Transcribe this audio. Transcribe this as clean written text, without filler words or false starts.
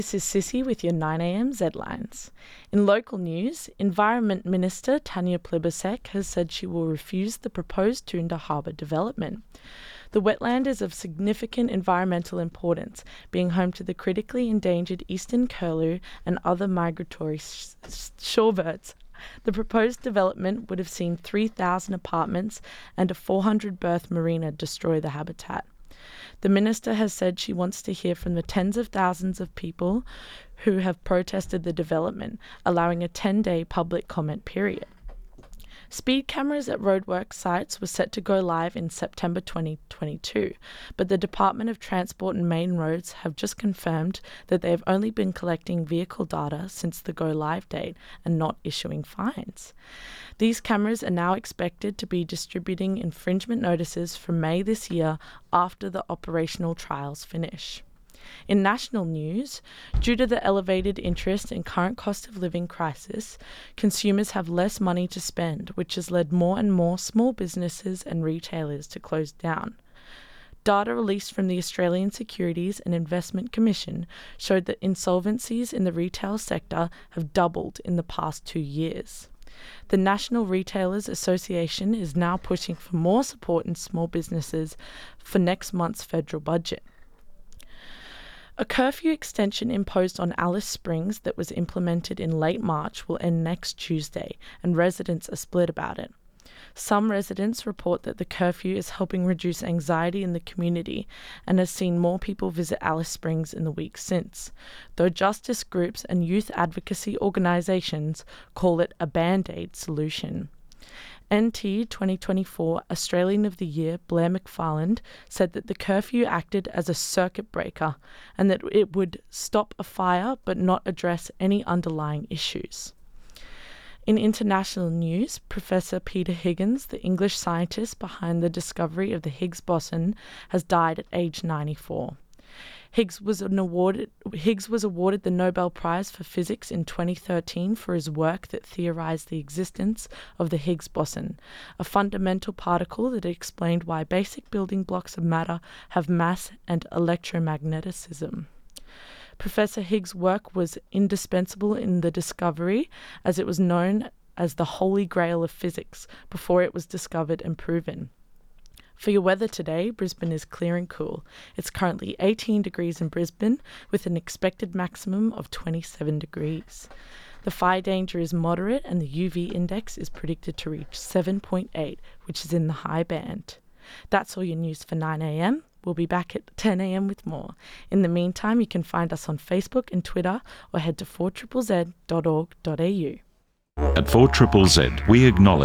This is Sissy with your 9am Z-Lines. In local news, Environment Minister Tanya Plibersek has said she will refuse the proposed Toondah Harbour development. The wetland is of significant environmental importance, being home to the critically endangered eastern curlew and other migratory shorebirds. The proposed development would have seen 3,000 apartments and a 400-berth marina destroy the habitat. The minister has said she wants to hear from the tens of thousands of people who have protested the development, allowing a 10-day public comment period. Speed cameras at roadwork sites were set to go live in September 2022, but the Department of Transport and Main Roads have just confirmed that they have only been collecting vehicle data since the go-live date and not issuing fines. These cameras are now expected to be distributing infringement notices from May this year after the operational trials finish. In national news, due to the elevated interest and current cost of living crisis, consumers have less money to spend, which has led more and more small businesses and retailers to close down. Data released from the Australian Securities and Investment Commission showed that insolvencies in the retail sector have doubled in the past 2 years. The National Retailers Association is now pushing for more support in small businesses for next month's federal budget. A curfew extension imposed on Alice Springs that was implemented in late March will end next Tuesday, and residents are split about it. Some residents report that the curfew is helping reduce anxiety in the community and has seen more people visit Alice Springs in the weeks since, though justice groups and youth advocacy organisations call it a band-aid solution. NT 2024 Australian of the Year Blair McFarland said that the curfew acted as a circuit breaker and that it would stop a fire but not address any underlying issues. In international news, Professor Peter Higgins, the English scientist behind the discovery of the Higgs boson, has died at age 94. Higgs was awarded the Nobel Prize for Physics in 2013 for his work that theorized the existence of the Higgs boson, a fundamental particle that explained why basic building blocks of matter have mass and electromagnetism. Professor Higgs' work was indispensable in the discovery, as it was known as the Holy Grail of physics before it was discovered and proven. For your weather today, Brisbane is clear and cool. It's currently 18 degrees in Brisbane with an expected maximum of 27 degrees. The fire danger is moderate and the UV index is predicted to reach 7.8, which is in the high band. That's all your news for 9am. We'll be back at 10am with more. In the meantime, you can find us on Facebook and Twitter or head to 4ZZZ.org.au. At 4ZZZ, we acknowledge